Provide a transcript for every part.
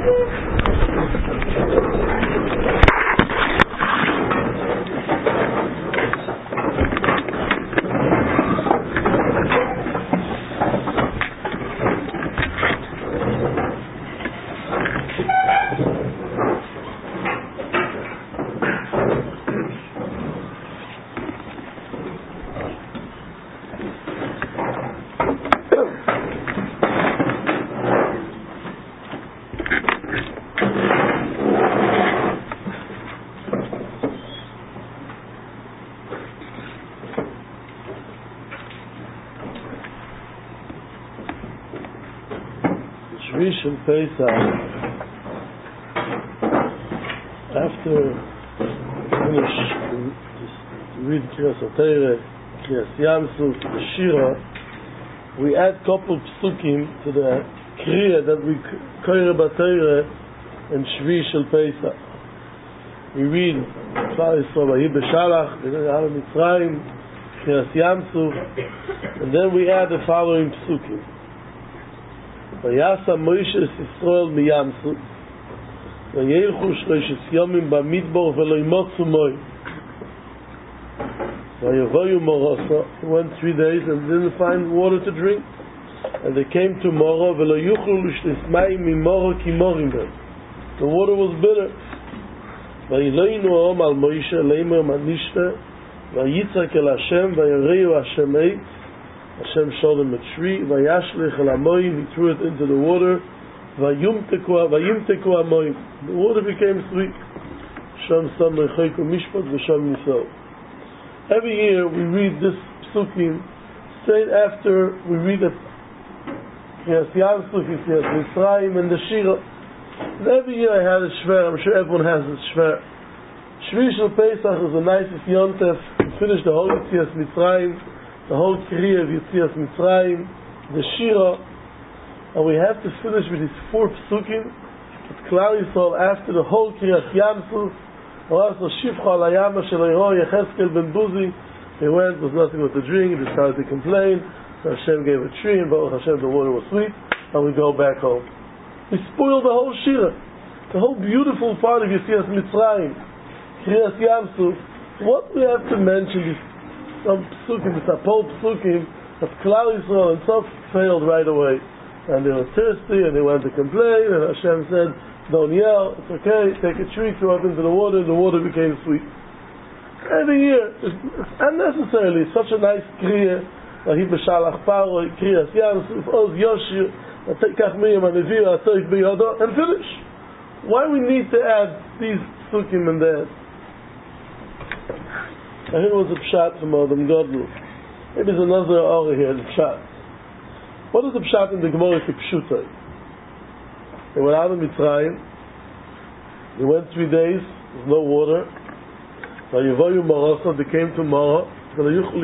Shvish and Pesach, after finish to read Kriyas HaTorah, Kriyas Yamsuf, the Shira, we add couple psukim to the Kriya that we Koyer BaTorah and Shvish and Pesach. We read Klal Yisrael Vahi B'Shalach, Yetziat Mitzrayim, Kriyas Yamsuf, and then we add the following psukim. Vayasa Moshe Yisrael miyamsuf, vayelchu shloishes yomim bamidbar velo yimotzu moy. Vayevoyu morosa, they went 3 days and didn't find water to drink, and they came to Mora velo yuchlu l'shlis mayim mimora ki morim ben. The water was bitter. Vayiloinu ha'om al Moshe leimer manishta, vayitzak el Hashem, vayereyu Hashem eitz. Hashem showed him a tree. Vayashlich el hamoyim, he threw it into the water. Vayimteku hamoyim, the water became sweet. Sham sam lechoiku mishpat v'sham nisau. Every year we read this psukim straight after we read the Kriyas Yamsuf, Kriyas Mitzrayim, and the Shira. And every year I had a shver. I'm sure everyone has a shver. Shvi Shel Pesach is the nicest yontef. We finished the whole Kriyas Mitzrayim, the whole Kriya of Yetziat Mitzrayim, the Shira, and we have to finish with these 4 psukim with Klal Yisrael after the whole Kriyas Yamsuf. Also Shifcha al Hayama shel Eiro Yecheskel ben Buzi. He went, was nothing but to drink, he started to complain. So Hashem gave a tree, and Baruch Hashem the water was sweet, and we go back home. We spoiled the whole Shira, the whole beautiful part of Yetziat Mitzrayim, Kriyas Yamsuf. What we have to mention is some psukim, the Sapol psukim of Klal Yisrael, and some failed right away, and they were thirsty and they wanted to complain, and Hashem said, don't yell, it's okay, take a tree, throw it into the water became sweet. Every year, it's unnecessarily, such a nice kriya, Vahi B'Shalach Paro, Kriyas Yamsuf, Oz Yoshir, Kach Miriam HaNevira, Atoik B'Yodo, and finish. Why we need to add these psukim and that? I heard it was a pshat from Adam Godel. Maybe there's another aura here, the pshat. What is the pshat in the Gemara Kipshutai? They went out of Mitzrayim. They went 3 days, there's no water. Vayevoyu Morosa, they came to Mora. The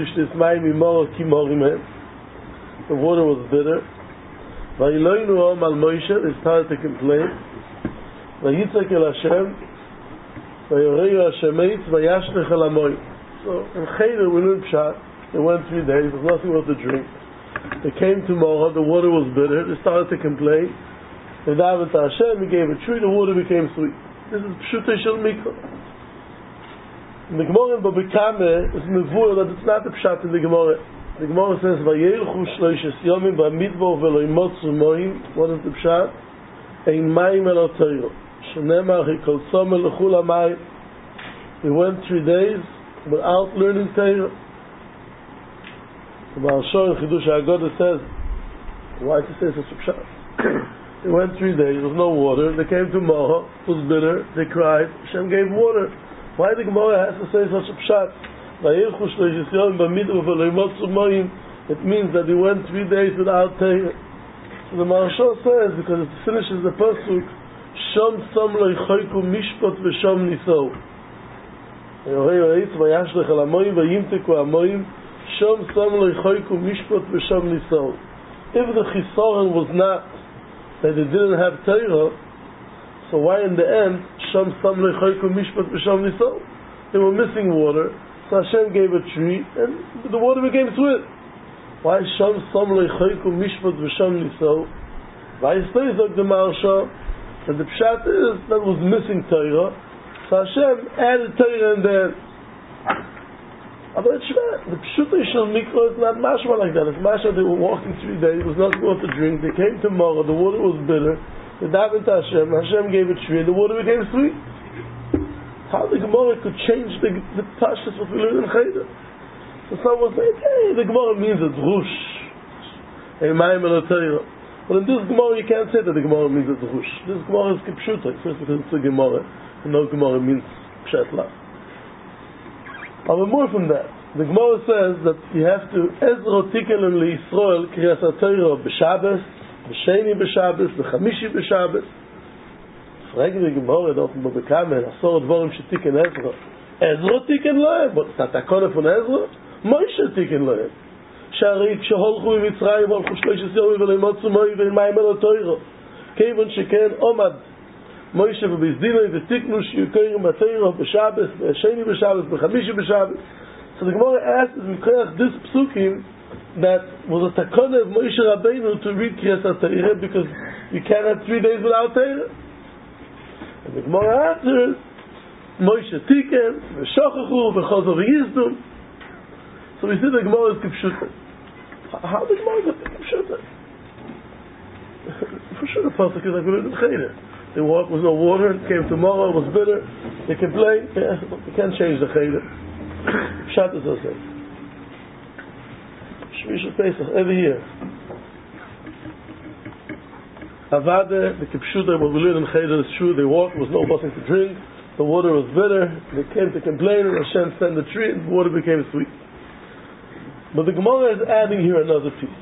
water was bitter. Vayiloinu ha'om al Moshe, they started to complain. Vayitzak el Hashem, vayereyu Hashem eitz, vayashlich el hamoyim. So in Cheder we learned pshat. They went 3 days, there's nothing but to drink. They came to Mora, the water was bitter. They started to complain. They davened to Hashem, he gave a tree, the water became sweet. This is Pshutei Shel Mikra. In the Gemara in Babikame is Mevur that it's not the pshat in the Gemara. The Gemara says, Vayelchu shloishes yomim b'midbar v'lo yimotzu moyim. What is the pshat? Ein mayim el otoiro. Shenemar hikol tzomel l'chul hamayim. We went 3 days without learning Torah. The Baal Shor in Chidush HaGodah says, why to say such a pshat? They went 3 days, there was no water. They came to Moha, it was bitter. They cried. Hashem gave water. Why the Gemara has to say such a pshat? It means that they went 3 days without Torah. So the Maharsha says, because it finishes the pasuk, Shom som lo yichoyku mishpat v'shom niso. Vayashlech el hamoyim vayimteku hamoyim. Shom som lo yichoyku mishpat v'shom niso. If the chisaron was not that they didn't have Torah, so why in the end Sham Sam Lechoiku Mishpat B'Sham Niso? They were missing water, so Hashem gave a tree and the water became sweet. Why Sham Sam Lechoiku Mishpat B'Sham Niso? Why stays like the Maharsha And the pshat is that was missing Torah, so Hashem added Torah in there. But the pshuta shel mikra is not mashma like that. It's mashma they were walking 3 days, it was not water to drink, they came tomorrow, the water was bitter, they davened to Hashem, Hashem gave it shvi, the water became sweet. How the Gemara could change the pashtus what we learn in Cheder? So someone said, hey, the Gemara means a drush, a ma'im el Torah. But in this Gemara you can't say that the Gemara means a drush. This Gemara is kipshuta, first because it's a Gemara, and no Gemara means pshat lach. But more from that, the Gemara says that you have to Ezra Tikkun Yisrael Kriyas HaTorah b'Shabbos, b'Sheni b'Shabbos, b'Chamishi b'Shabbos. Frage the Gemara dort in Bekamen, Asor Dvorim sheTikken Ezra. Ezra Tikken Lohem, but it's not a corner from Ezra. Moshe Tikken Lohem. Shari כשהולכו ממצרים והלכו 13 ימים ולמוצו מים מים אל התורה. כיוון שכן עומד Moshe v'bizdina v'tiknu shiyukayim b'teirah b'Shabbos, b'Sheni b'Shabbos, b'Chamishi b'Shabbos. So the Gemara asks this psukim that was a takana of Moshe Rabbeinu to read Kriyas HaTorah because you can't have 3 days without Torah. And the Gemara answers Moshe tiken v'shochachu v'chazor v'yizdum. So we see the Gemara is kipshuta. How the Gemara is kipshuta? For sure the pasuk is like we learned in Cheder. There was no water, it came tomorrow, it was bitter. They complained, you can't change the Cheder. Pshat is also. Shmish Pesach, every year. Avada, the Kipshuta, what we learned in Cheder is true, they walked, there was no nothing to drink, the water was bitter, they came to complain, and Hashem sent the tree, and the water became sweet. But the Gemara is adding here another piece.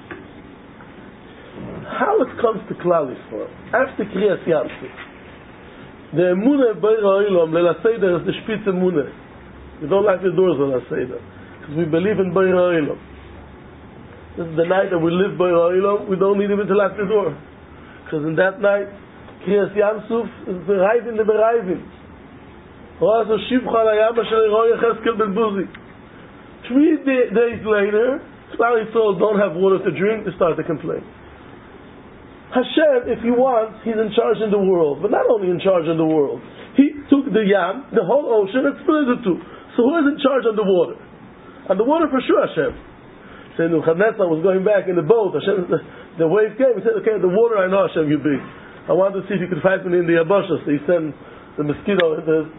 How it comes to Klal Yisrael after Kriyas Yamsuf, the Emunah Beira Olam Leil HaSeder is the Spitz Emunah. We don't like the doors on HaSeder because we believe in Beira Olam. This is the night that we live Beira Olam. We don't need even to lock the door because in that night Kriyas Yamsuf is the Raivin the Bereivin. Ro'aso Shivcha Layam Asher Ro'y Yecheskel Ben Buzi. 3 days later, Klal Yisrael don't have water to drink. They start to complain. Hashem, if he wants, he's in charge in the world. But not only in charge in the world. He took the Yam, the whole ocean, and split it into 2. So who is in charge on the water? On the water for sure Hashem. So Nebuchadnezzar was going back in the boat. Hashem, the wave came. He said, okay, the water I know Hashem you be. I wanted to see if you could fight me in the Yabasha. So he sent the mosquito.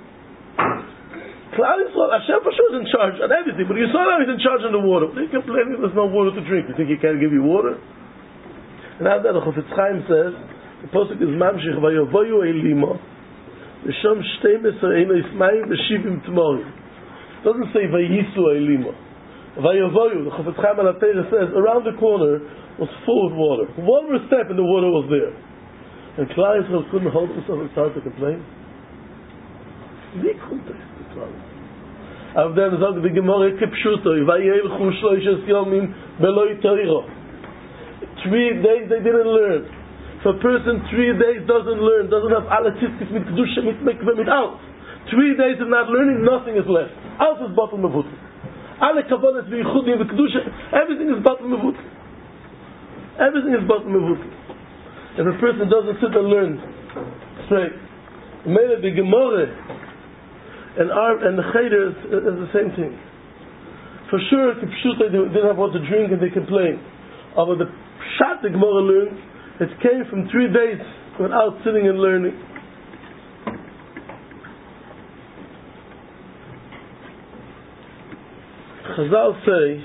Hashem for sure is in charge on everything. But you saw now he's in charge on the water. They complaining there's no water to drink. You think he can't give you water? And after the Chofetz Chaim says, the pasuk is mamshich vayovoyu elima v'sham 12 eino ismayim v'shivim tmorim. It doesn't say vayisu elima. Vayovoyu, the Chofetz Chaim al HaTorah says, around the corner was full of water. One more step and the water was there. And Klal Yisrael couldn't hold himself and started to complain. Wie kommt das zu Klal Yisrael? Auf dem sagt die Gemara kipshuto, vayelchu 13 yomim beloi Torah. 3 days they didn't learn. If a person 3 days doesn't learn, doesn't have alatistis mit kedusha mit mikveh mit out, 3 days of not learning, nothing is left. Out is bottom of it. Alle kavanas v'yichudim v'kedusha, everything is bottom of it. Everything is bottom of it. If a person doesn't sit and learn straight, maybe the Gemara and the Cheder is the same thing. For sure, Kipshuta didn't have what to drink and they complained. But the Pshat the Gemara learned, it came from 3 days without sitting and learning. Chazal say,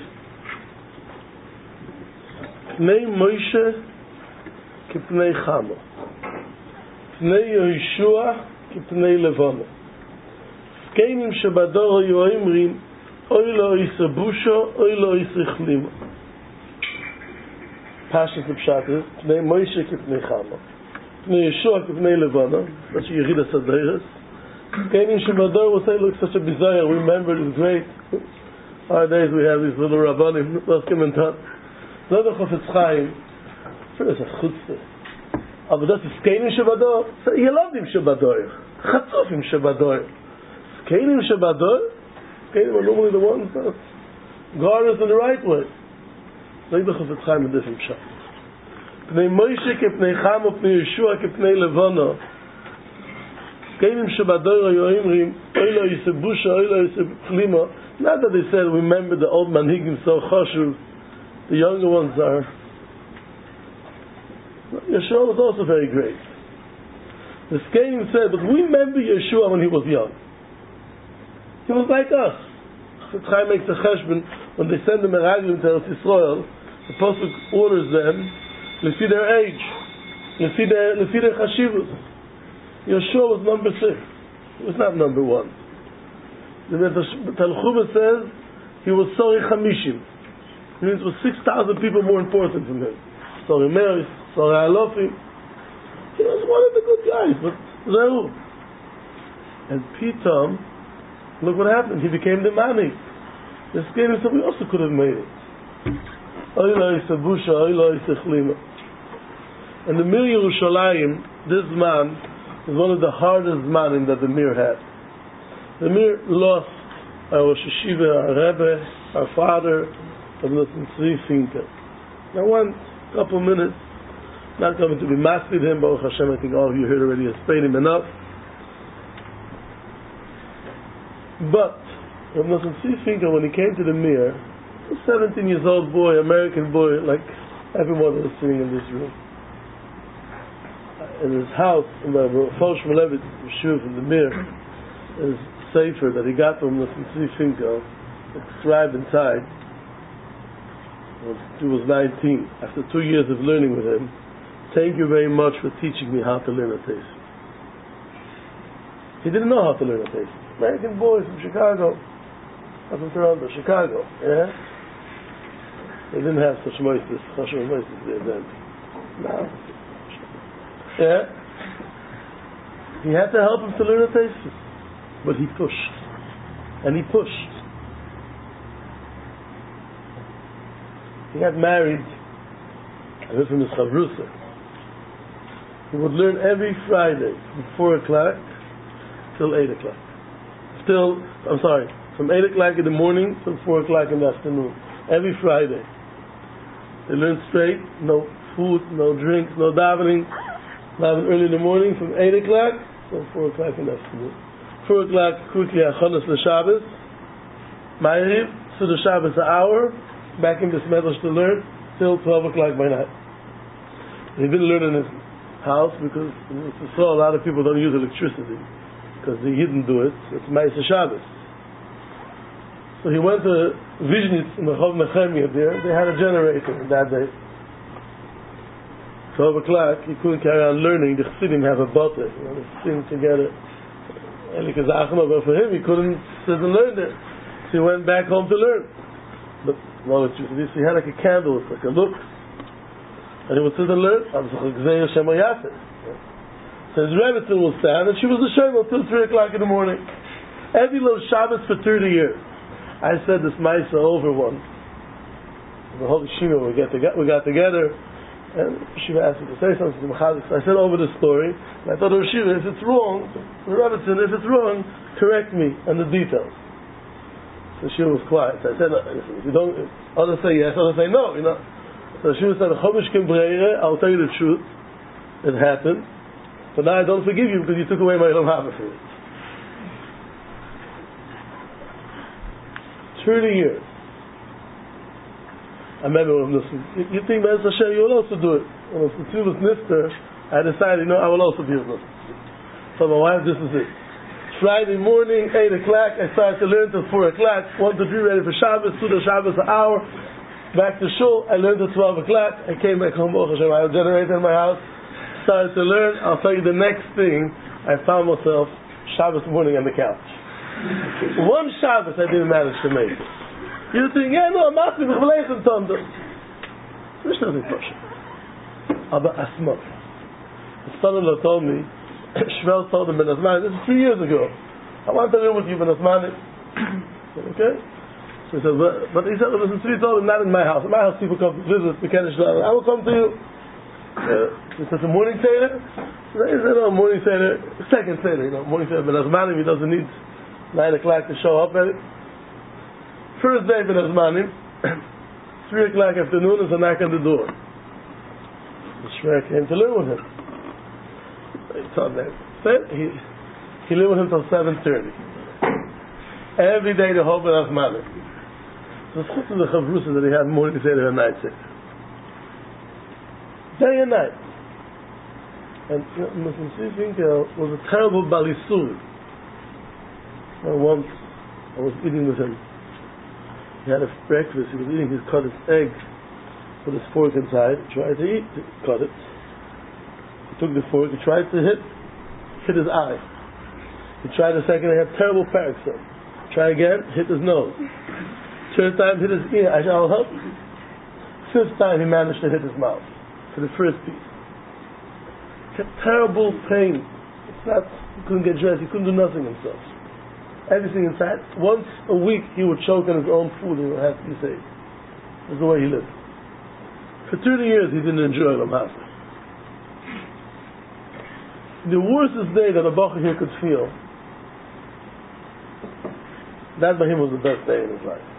Pnei Moshe kipnei Chama, Pnei Yehoshua kipnei Levana. Zkenim shebador hayu omrim, oy lo yiseh busha, oy lo yiseh chlima. Pashas the Pshat is Pnei Moshe kipnei Chama, Pnei Yehoshua kipnei Levana. That's Yeridas Aderes. Zkenim shebador will say, look, such a bizarre. We remember it was great. Nowadays we have these little rabbanim. Let's come and talk. Another Chofetz Chaim. First, a chutzpah. But that's Zkenim shebador. So Yeladim shebador, Chatzofim shebador. Zkenim shebador. Zkenim are normally the ones that guard us in the right way. Like the Chofetz Chaim, a different shot. Pnei Moshe kipnei Chama, Pnei Yehoshua kipnei Levana. Skenim Shabadora Yoimrim, Oila Yisebusha, Oila Yisebklima. Not that they said, remember the old manhigim so chashuv, the younger ones are. Yeshua was also very great. The Skenim said, but we remember Yeshua when he was young. He was like us. Chaim makes a cheshbon, when they send the Meraglim to Eretz Yisrael, the Pasuk orders them, lefi their age, lefi their chashivus. Yeshua was number 6. He was not number 1. The Talchuma says he was Sori Chamishim. It means it was 6,000 people more important than him. Sori Meir, Sori Alofim. He was one of the good guys, but Zehu. And Pitam, look what happened. He became the Mani. The Skenim said we also could have made it. Oila Yisabusha, Oila Yisachlima. And the Mir Yerushalayim, this man, is one of the hardest manim that the Mir had. The Mir lost our Rosh Yeshiva, our Rebbe, our father, of Nosson Tzvi Finkel. Now one couple minutes, not coming to be mastered him, Baruch Hashem, I think all of you heard already has paid him enough. But, Rav Nosson Tzvi Finkel, when he came to the Mir, a 17-year-old boy, American boy, like everyone that was sitting in this room. In his house, in the Fosh Malevit Yeshuv in the Mir, his sefer that he got from Nosson Tzvi Finkel, inscribed inside, when he was 19, after 2 years of learning with him, thank you very much for teaching me how to learn a taste. He didn't know how to learn a taste. American boy from Chicago, not from Toronto, Chicago, yeah? They didn't have such moistus, Chashon moistus there then. No. Yeah, he had to help him to learn a taste, but he pushed, and he pushed. He got married. I heard from his chavrusa. He would learn every Friday from 4 o'clock till 8 o'clock. From 8 o'clock in the morning till 4 o'clock in the afternoon. Every Friday. They learned straight, no food, no drinks, no davening. Daven early in the morning from 8 o'clock till 4 o'clock in the afternoon. 4 o'clock quickly achonos l'Shabbos. Ma'ariv to the Shabbos an hour. Back in the Medrash to learn till 12 o'clock by night. He didn't learn in his house because a lot of people don't use electricity because the Yidden do it. It's Ma'aseh Shabbos. So he went to Vizhnitz in the Chov Nechemia there. They had a generator that day. 12 o'clock, he couldn't carry on learning. The Chassidim have a butter. They sing together. But for him, he couldn't sit and learn there. So he went back home to learn. But no electricity. So he had like a candle, it's like a look. And he would sit and learn. So his Rebbetzin will stand, and she was the Shem until 3 o'clock in the morning. Every little Shabbos for 30 years. I said this Maisa over once. The whole Yeshiva, we got together. And Shiva asked me to say something to Mechazik. So I said over the story, and I thought, Shiva, if it's wrong, the Rebbetzin, if it's wrong, correct me on the details. So Shiva was quiet. So I said, if you don't, others say yes, others say no, you know. So Shiva said, I'll tell you the truth. It happened. But now I don't forgive you because you took away my Elam Haba for it. 30 years. I remember when you think Be'ez Hashem, you will also do it. When the Tzvi was Nister, I decided, I will also be with them. So my wife, this is it. Friday morning, 8 o'clock, I started to learn till 4 o'clock. 1 to 3 ready for Shabbos, 2 to Shabbos an hour. Back to Shul, I learned till 12 o'clock. I came back home, Baruch Hashem, I had a generator in my house. Started to learn. I'll tell you the next thing. I found myself Shabbos morning on the couch. One Shabbos I didn't manage to make it. You think, I'm not going to play some thunder. There's nothing special. Aber Asma. His son-in-law told me, Shmuel told him, Ben Asmani, this is 3 years ago. I want to live with you, Ben Asmani. Okay? So he said, but he said, listen, he told him, not in my house. In my house, people come to visit, I will come to you. He said, the morning Seder? He said, no, morning Seder, second Seder, morning Seder. Ben Asmani, he doesn't need 9 o'clock to show up at it. First day Ben Asmanim, 3 o'clock afternoon, is a knock on the door. The Shmer came to learn with him. He told them. He lived with him till 7:30. Every day the whole Benach Malik. So it's good to the Chavrusa that he had morning Seder and night Seder. Day and night. And Mr. Finkel was a terrible Balisur. Once I was eating with him. He had a breakfast, he was eating his cut egg with his fork inside, he tried to eat, cut it. He took the fork, he tried to hit his eye. He tried a second, he had terrible paroxysm. Try again, hit his nose. Third time, hit his ear, I'll help you. Fifth time, he managed to hit his mouth for the first piece. He had terrible pain. He couldn't get dressed, he couldn't do nothing himself. Everything inside. Once a week he would choke on his own food and would have to be saved. That's the way he lived. For 30 years he didn't enjoy Lam Hasa. The worstest day that a Bacher here could feel, that by him was the best day in his life.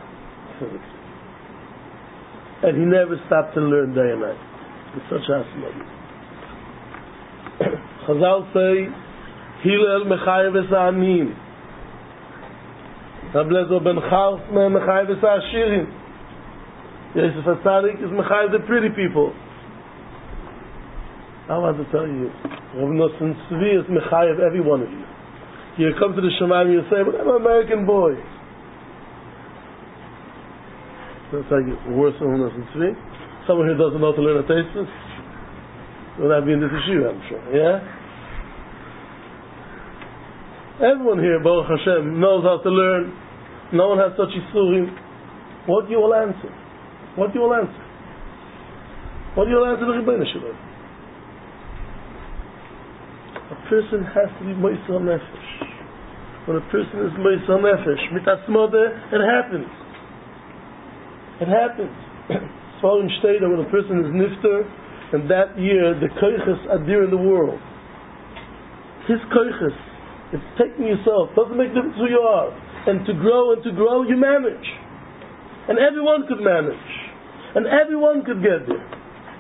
And he never stopped to learn day and night. It's such a smell. Chazal say, Hillel Mechayev Esa'anim. Rablezo ben Chals Mechayev Esa'ashirim. Yosef HaTzadik is Mechayev the pretty people. I want to tell you, Rav Nosson Tzvi is Mechayev every one of you. You come to the Shemaim, you say, but I'm an American boy. That's like worse than Rav Nosson Tzvi. Someone who doesn't know how to learn a Tosfos will not be in this issue, I'm sure. Yeah? Everyone here, Baruch Hashem, knows how to learn. No one has such isurim. What do you all answer? What do you all answer? What do you all answer to Rebbeinu Shalom? A person has to be Moisel Nefesh. When a person is Moisel Nefesh, mitasmode, it happens. It happens. So in state that when a person is nifter, and that year the koiches are dear in the world. His koiches, it's taking yourself, doesn't make difference who you are. And to grow, you manage. And everyone could manage. And everyone could get there.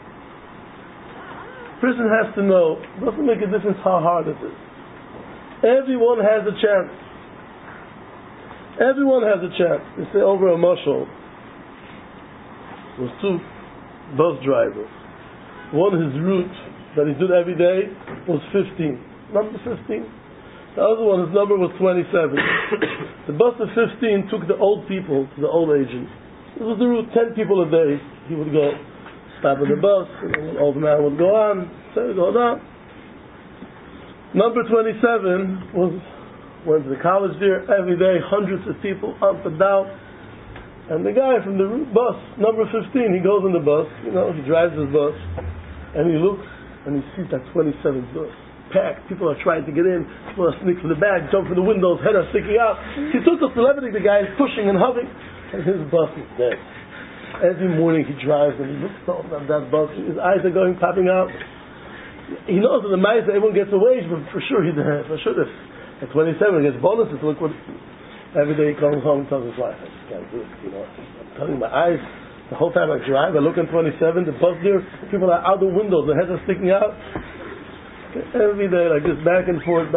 Person has to know, it doesn't make a difference how hard it is. Everyone has a chance. Everyone has a chance. They say over a mashal, there was two bus drivers. One, his route that he did every day was 15. Number 15. The other one, his number was 27. The bus of 15 took the old people to the old agents. This was the route, 10 people a day. He would go, stop at the bus, and an old man would go on, so he would go down. Number 27 went to the college there every day, hundreds of people up and down. And the guy from the bus, number 15, he goes on the bus, he drives his bus, and he looks, and he sees that 27 bus packed. People are trying to get in, people are sneaking from the back, jump from the windows, head are sticking out. He took the celebrity, the guy is pushing and hovering, and his bus is dead. Every morning he drives and he looks at that bus, his eyes are popping out. He knows that the mice, everyone gets a wage, but for sure if at 27 he gets bonuses. Look what, every day he comes home and tells his wife, I just can't do it, I'm telling you, my eyes, the whole time I drive, I look at 27, the bus there, people are out the windows, their heads are sticking out. Every day, like this, back and forth.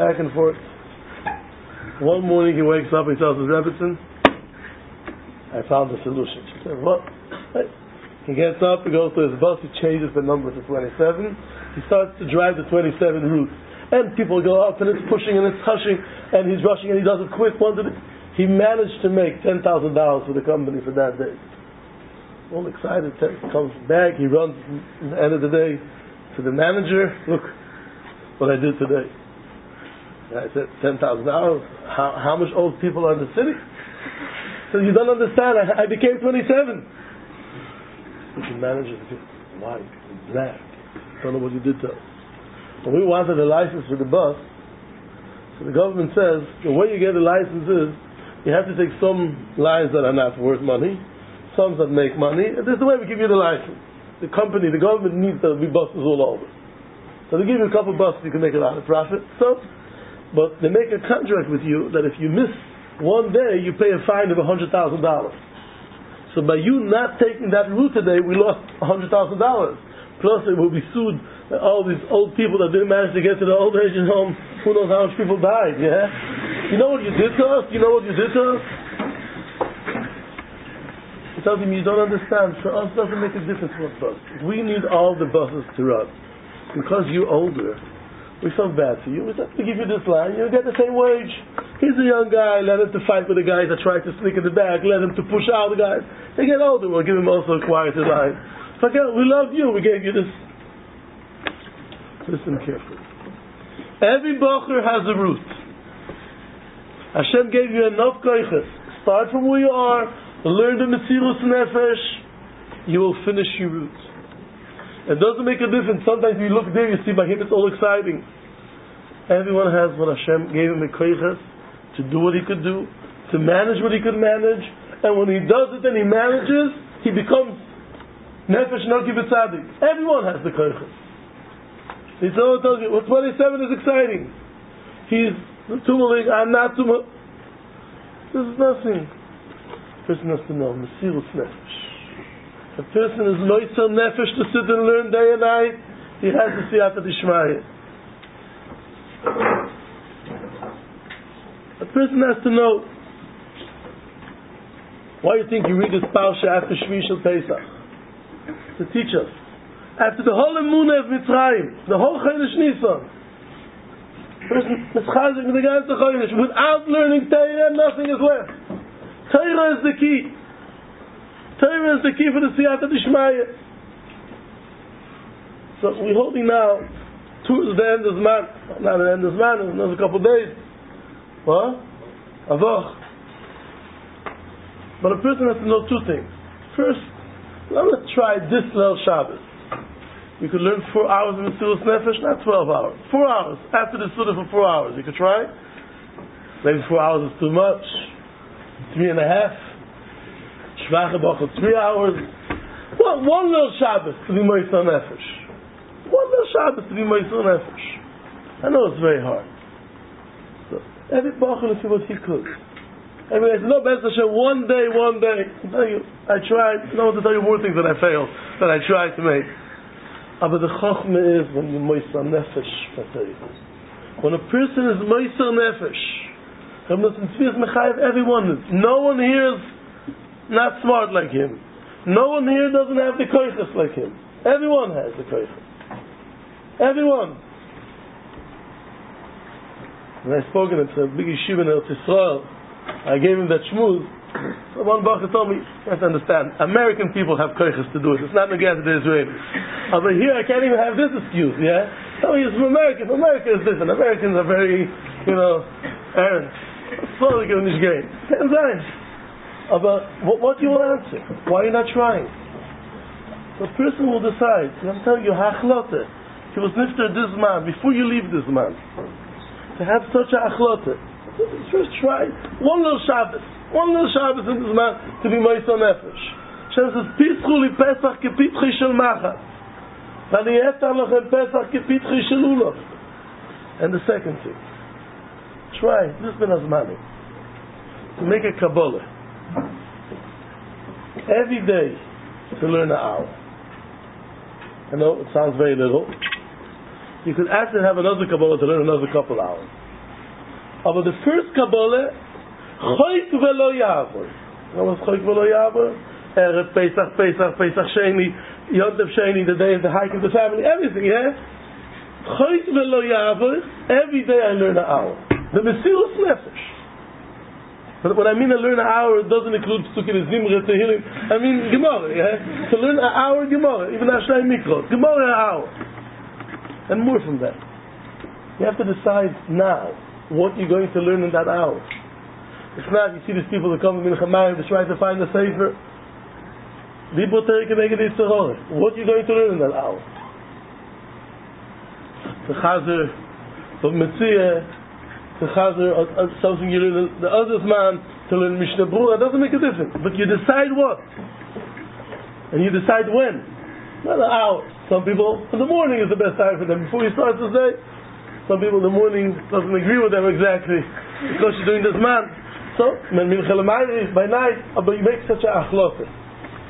One morning he wakes up, he tells his Rebbetzin, I found the solution. She said, what? He gets up, he goes to his bus, he changes the number to 27, he starts to drive the 27 route. And people go up and it's pushing and it's hushing, and he's rushing and he does it quick. He managed to make $10,000 for the company for that day. All excited, comes back, he runs at the end of the day to the manager, look what I did today. And I said, $10,000. How much old people are in the city? So you don't understand, I became 27. The manager said, white, black, don't know what you did to us. When we wanted a license for the bus, so the government says, the way you get a license is, you have to take some lines that are not worth money, some that make money, and this is the way we give you the license. The government needs there to be buses all over. So they give you a couple buses, you can make a lot of profit. But they make a contract with you that if you miss one day, you pay a fine of $100,000. So by you not taking that route today, we lost $100,000. Plus it will be sued all these old people that didn't manage to get to the old age home. who knows how much people died, yeah? You know what you did to us? You know what you did to us? He tells him, you don't understand. For us, it doesn't make a difference what bus. We need all the buses to run. Because you're older, we felt bad for you. We said, we give you this line, you'll get the same wage. He's a young guy, let him to fight with the guys that tried to sneak in the back, let him to push out the guys. They get older, we'll give him also a quieter line. Forget, we love you, we gave you this. Listen carefully. Every bocher has a route. Hashem gave you enough koiches. Start from where you are, learn the Mesirus Nefesh, you will finish your route. It doesn't make a difference. Sometimes you look there, you see by him it's all exciting. Everyone has what Hashem gave him the koiches to do what he could do, to manage what he could manage, and when he does it and he manages, he becomes Nefesh Noki B'Tzadik. Everyone has the koiches. He tells you, well, 27 is exciting. He's tumeling, I'm not tumeling. This is nothing. A person has to know, Mesirus Nefesh. A person is moitzer nefesh to sit and learn day and night, he has to siyata d'shmaya. A person has to know. Why do you think you read this parsha after Shvi Shel Pesach? To teach us. After the whole emunah of Mitzrayim, the whole Chodesh Nisan, person is chazik with the ganze Chodesh. Without learning Torah, nothing is left. Torah is the key. Torah is the key for the siyata d'shmaya. So we're holding now towards the end of the month. Not the end of the month, another couple of days. What? Avoch. But a person has to know two things. First, let's try this Leil Shabbos. You could learn 4 hours of Mesirus Nefesh, not 12 hours. 4 hours. After the Suda for 4 hours. You could try. Maybe 4 hours is too much. 3.5. Shvacha Bachel 3 hours. Well, one Leil Shabbos to be Moisar Nefesh. One Leil Shabbos to be Moisar Nefesh. I know it's very hard. So every Bachel will see what he could. Everybody says, no, Bez Hashem, one day. I tell you, I tried. I don't want to tell you more things that I failed, that I tried to make. But the Chochmah is when you Moisar Nefesh. When a person is Moisar Nefesh, everyone is. No one here is not smart like him. No one here doesn't have the koiches like him. Everyone has the koiches. Everyone. When I spoke in a big yeshiva in Eretz Yisrael, I gave him that shmuz. So one bacher told me, you have to understand, American people have koiches to do it. It's not against the Israelis. But here I can't even have this excuse, yeah? So he's from America. America is different. Americans are very, errant. Slowly getting this game. But what do you want to answer? Why are you not trying? The person will decide. I'm telling you, hachlote. He was nifter this man, before you leave this man. To have such a hachlote. First try one little Shabbos in this man to be Moisar Nefesh. Hashem says, Pischu li Pesach kepitchi shel machat. V'ani etar lachem Pesach kepitchi shel ulov. And the second thing, try, this ben azmani, to make a Kabbalah. Every day to learn an hour. I know it sounds very little. You could actually have another Kabbalah to learn another couple hours. But the first Kabbalah, Choik velo Yavor. You know what's Choik velo Yavor? Erev Pesach Sheni, Yom Tov Sheni, the day of the hike of the family, everything, yeah? Choik velo Yavor, every day I learn an hour. The Mesirus Nefesh. But when I mean I learn an hour, it doesn't include Psukim Zimra, Tehillim. I mean Gemara, yeah? To learn an hour Gemara, even Ashlai Mikro. Gemara an hour. And more from that. You have to decide now what you're going to learn in that hour. If not, you see these people that come in Minchamayim, they try to find a sefer. What are you going to learn in that hour? The Chazer, the Metzia, the Chazer, something you learn the other man, to learn Mishnah Berurah, it doesn't make a difference. But you decide what. And you decide when. Not an hour. Some people, in the morning is the best time for them. Before you start the day, some people in the morning doesn't agree with them exactly because you're doing this man. So, by night, but you make such a achlote.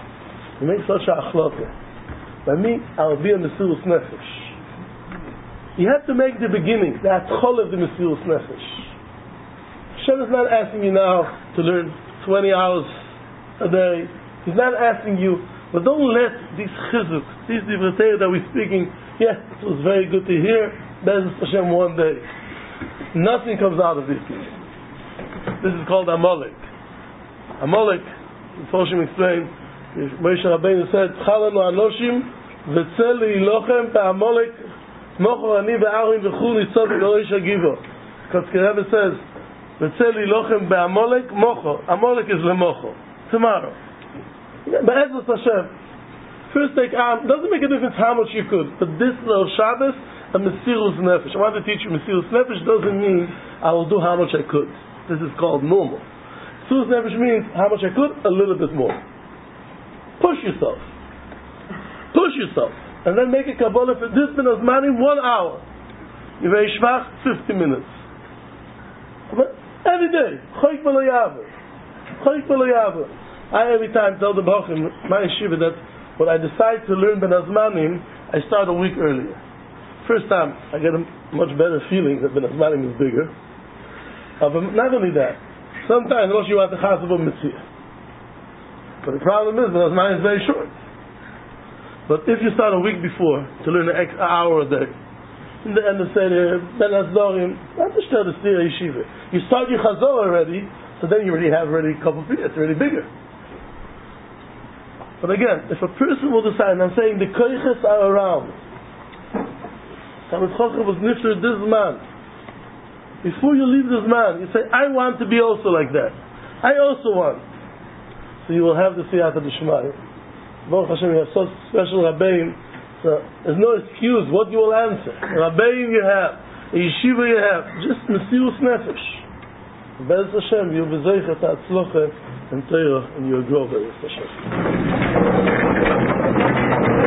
By me, I'll be a Mesirus Nefesh. You have to make the beginning, the atchol of the Mesirus Nefesh. Hashem is not asking you now to learn 20 hours a day. He's not asking you, but don't let these chizuk, these divrei Torah that we're speaking, it was very good to hear, Be'ez Hashem one day. Nothing comes out of these things. This is called Amalek. Amalek, the Foshim explained, Moshe Rabbeinu said, Chalanu Anoshim, V'tzel Ilochem Ba'amalek, Mocho Ani Ba'arim V'chul Nitzov V'Loish Agivo. Because the Rebbe says, V'tzel Ilochem Ba'amalek, Mocho. Amalek is Lemocho. Tomorrow. Be'ezus Hashem. First take doesn't make a difference how much you could, but this Leil Shabbos, a Mesirus Nefesh. I want to teach you Mesirus Nefesh doesn't mean I will do how much I could. This is called normal. Mesirus Nefesh means how much I could, a little bit more. Push yourself. Push yourself. And then make a Kabbalah for this bin Azmani 1 hour. Yivei Shvach 50 minutes. But every day. Choik v'lo yaver. Choik v'lo yaver. I every time tell the Bachim, my yeshiva, that when I decide to learn Ben Azmanim, I start a week earlier. First time, I get a much better feeling that Ben Azmanim is bigger. But not only that, sometimes you want the Chazal of Mitzvah. But the problem is Ben Azmanim is very short. But if you start a week before to learn an extra hour a day, in the end of Seder, Ben Azdorim, not to start the Stira Yeshiva. You start your Chazal already, so then you already have a couple of feet, it's already bigger. But again, if a person will decide, and I'm saying the koiches are around. Talmid Chacham was nifter this man. Before you leave this man, you say, I want to be also like that. I also want. So you will have the siyata d'shmaya. Baruch Hashem, you have such special rabbeim. So there's no excuse what you will answer. Rabbeim you have, a yeshiva you have, just Mesirus Nefesh. Be'ez Hashem, you'll be zeichet ha'atzlocha and Torah, and you'll grow Be'ez Hashem.